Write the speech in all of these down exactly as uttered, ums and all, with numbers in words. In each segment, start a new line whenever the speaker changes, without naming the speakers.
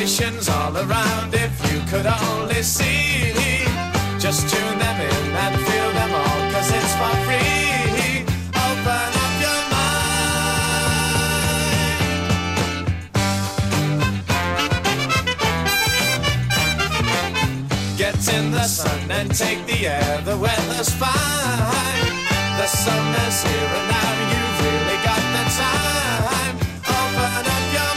Vibrations all around, if you could only see. Just tune them in and feel them all, cause it's for free. Open up your mind. Get in the sun and take the air, the weather's fine. The summer's here and now you've really got the time. Open up your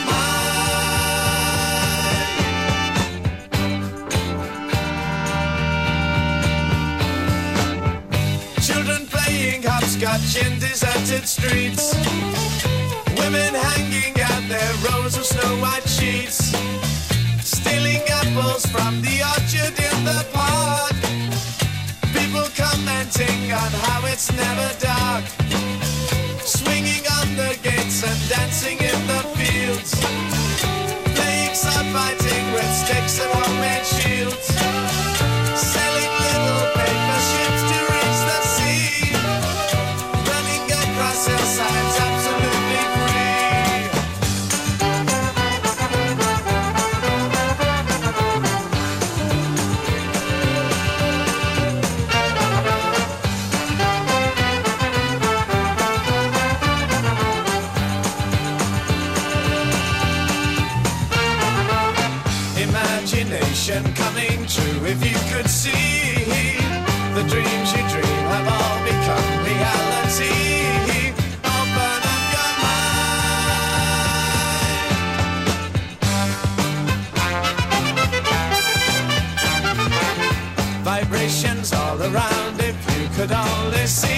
mind. Children playing hopscotch in deserted streets. Women hanging out their rows of snow white sheets. Stealing apples from the orchard in the park. People commenting on how it's never dark. Swinging on the gates and dancing in the fields. Playing sword fighting with sticks and homemade shields. Selling little paper ships to reach the sea. Running across hillsides absolutely free. Imagination coming true, if you could see. The dreams you dream have all become reality. Open up your mind. Vibrations all around, if you could only see.